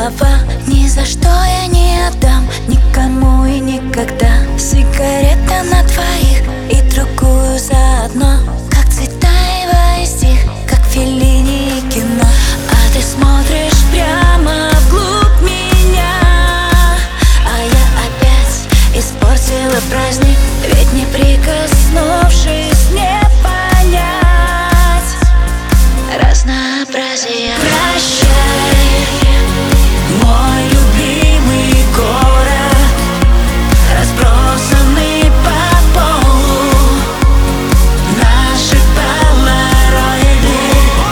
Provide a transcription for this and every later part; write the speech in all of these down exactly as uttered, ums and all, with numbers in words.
голова. Ни за что я не отдам никому и никогда. Сигарета на двоих и другую заодно, как Цветаева и стих, как Феллини и кино. А ты смотришь прямо вглубь меня, а я опять испортила праздник. Ведь не прикоснувшись, не понять разнообразие. Прощай, мой любимый город, разбросанный по полу наши полароиды.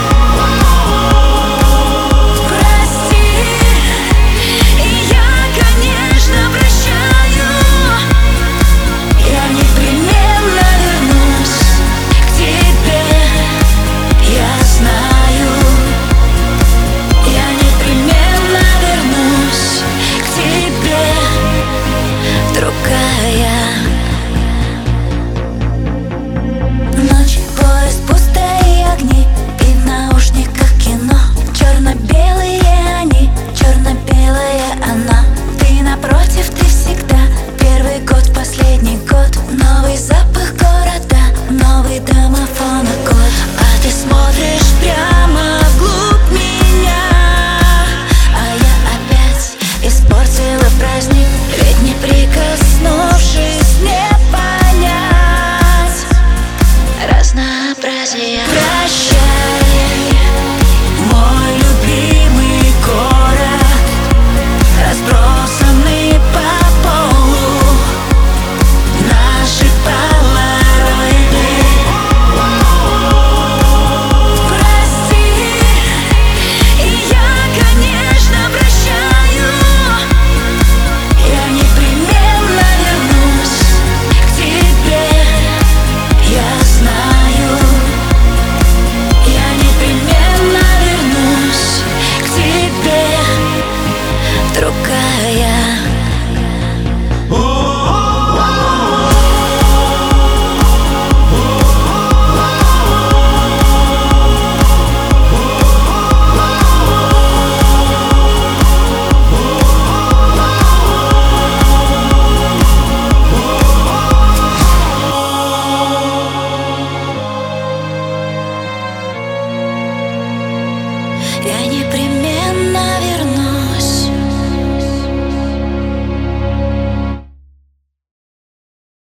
Прости, и я, конечно, прощаю. Я непременно вернусь к тебе, я знаю. Я непременно вернусь к тебе, другая. Ночь, поезд, пустые огни, и в наушниках кино. Черно-белые они, черно-белая она. Ты напротив, ты всегда. Первый год, последний год. Новый запах города, новый домофона код. А ты смотришь прямо вглубь меня, а я опять испортила праздник. Ведь не прикоснувшись, не понять разнообразие.